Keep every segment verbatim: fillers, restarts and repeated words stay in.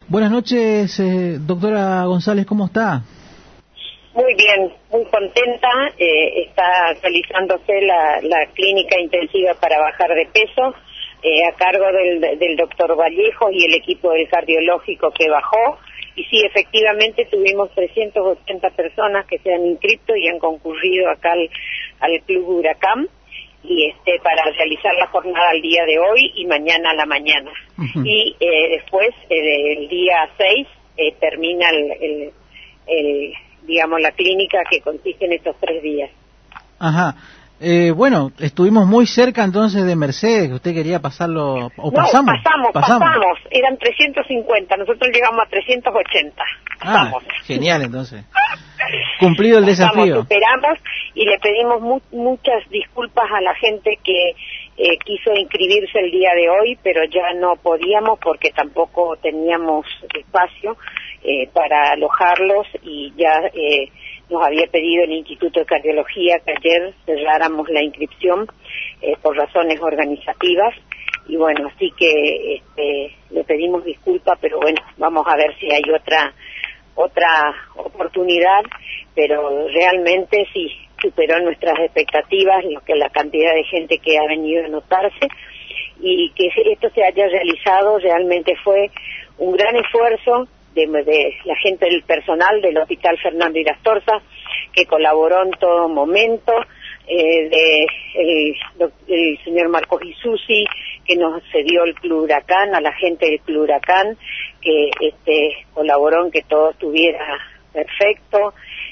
Buenas noches, eh, doctora González, ¿cómo está? Muy bien, muy contenta. Eh, está realizándose la, la clínica intensiva para bajar de peso eh, a cargo del, del doctor Vallejo y el equipo del cardiológico que bajó. Y sí, efectivamente tuvimos trescientas ochenta personas que se han inscrito y han concurrido acá al, al Club Huracán y este para realizar la jornada el día de hoy y mañana a la mañana. Uh-huh. Y eh, después, eh, el día seis, eh, termina el, el, el, digamos, la clínica que consiste en estos tres días. Ajá. Eh, bueno, estuvimos muy cerca entonces de Mercedes, que usted quería pasarlo, o pasamos. No, pasamos, pasamos, pasamos, eran trescientos cincuenta, nosotros llegamos a trescientos ochenta. Pasamos. Ah, genial entonces. Cumplido el pasamos, desafío. Superamos y le pedimos mu muchas disculpas a la gente que eh, quiso inscribirse el día de hoy, pero ya no podíamos porque tampoco teníamos espacio eh, para alojarlos y ya... Eh, nos había pedido el Instituto de Cardiología que ayer cerráramos la inscripción eh, por razones organizativas y bueno, así que este, le pedimos disculpas, pero bueno, vamos a ver si hay otra otra oportunidad, pero realmente sí superó nuestras expectativas, lo que la cantidad de gente que ha venido a anotarse y que esto se haya realizado realmente fue un gran esfuerzo De, de la gente del personal del Hospital Fernando Irastorza, que colaboró en todo momento, eh, de el, el señor Marcos Isusi, que nos cedió el Club Huracán, a la gente del Club Huracán, que este colaboró en que todo estuviera perfecto,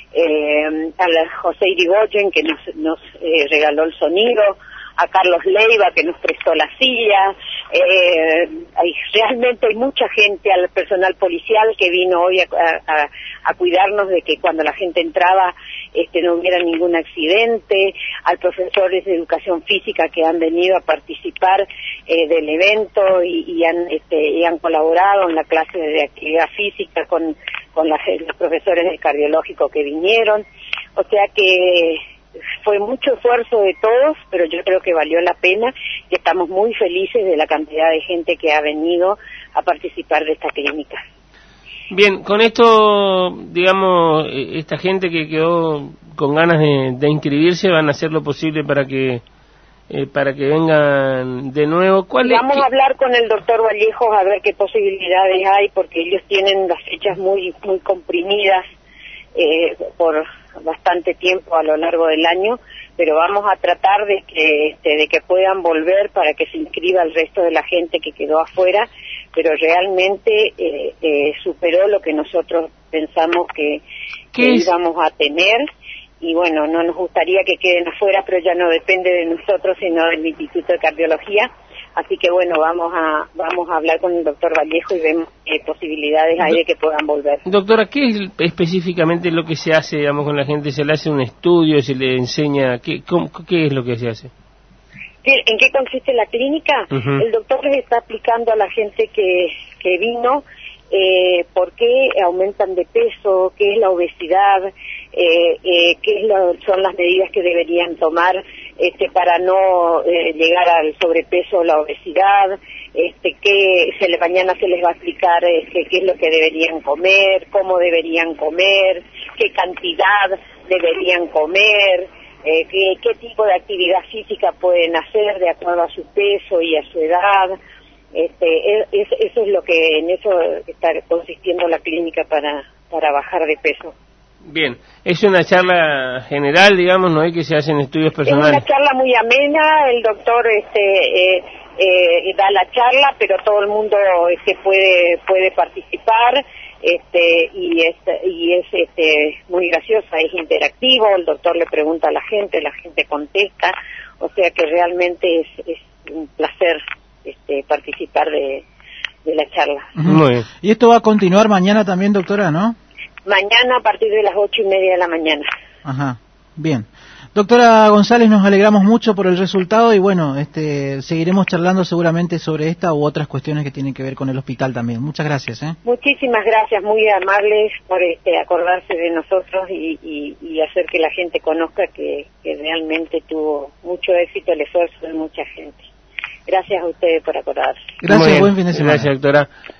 eh, a la José Irigoyen, que nos, nos eh, regaló el sonido, a Carlos Leiva, que nos prestó la silla, eh, hay, realmente hay mucha gente, al personal policial que vino hoy a, a, a cuidarnos de que cuando la gente entraba este, no hubiera ningún accidente, al profesores de educación física que han venido a participar eh, del evento y, y, han, este, y han colaborado en la clase de actividad física con, con la, los profesores del cardiológico que vinieron, o sea que fue mucho esfuerzo de todos, pero yo creo que valió la pena y estamos muy felices de la cantidad de gente que ha venido a participar de esta clínica. Bien, con esto, digamos, esta gente que quedó con ganas de, de inscribirse van a hacer lo posible para que eh, para que vengan de nuevo. ¿Cuál Vamos es, a hablar con el doctor Vallejo a ver qué posibilidades hay, porque ellos tienen las fechas muy muy comprimidas eh, por bastante tiempo a lo largo del año, pero vamos a tratar de que este, de que puedan volver para que se inscriba el resto de la gente que quedó afuera, pero realmente eh, eh, superó lo que nosotros pensamos que, que íbamos a tener y bueno, no nos gustaría que queden afuera, pero ya no depende de nosotros sino del Instituto de Cardiología. Así que bueno, vamos a vamos a hablar con el doctor Vallejo y vemos qué posibilidades hay de que puedan volver. Doctora, ¿qué es específicamente lo que se hace, digamos, con la gente? ¿Se le hace un estudio, se le enseña? ¿Qué, cómo, qué es lo que se hace? ¿En qué consiste la clínica? Uh-huh. El doctor les está explicando a la gente que, que vino eh, por qué aumentan de peso, qué es la obesidad, eh, eh, qué es lo, son las medidas que deberían tomar este para no eh, llegar al sobrepeso o la obesidad, este que se le, mañana se les va a explicar este, qué es lo que deberían comer, cómo deberían comer, qué cantidad deberían comer, eh, qué, qué tipo de actividad física pueden hacer de acuerdo a su peso y a su edad. Este, es, es, eso es lo que en eso está consistiendo la clínica para para bajar de peso. Bien, es una charla general, digamos, no es que se hacen estudios personales. Es una charla muy amena, el doctor este eh, eh, da la charla, pero todo el mundo este puede puede participar, este y es y es este muy graciosa, es interactivo, el doctor le pregunta a la gente, la gente contesta, o sea que realmente es, es un placer este participar de, de la charla. Muy bien. Y esto va a continuar mañana también, doctora, ¿no? Mañana a partir de las ocho y media de la mañana. Ajá, bien. Doctora González, nos alegramos mucho por el resultado y bueno, este, seguiremos charlando seguramente sobre esta u otras cuestiones que tienen que ver con el hospital también. Muchas gracias. ¿eh? Muchísimas gracias, muy amables por este, acordarse de nosotros y, y, y hacer que la gente conozca que, que realmente tuvo mucho éxito el esfuerzo de mucha gente. Gracias a ustedes por acordarse. Gracias, buen fin de semana. Gracias, doctora.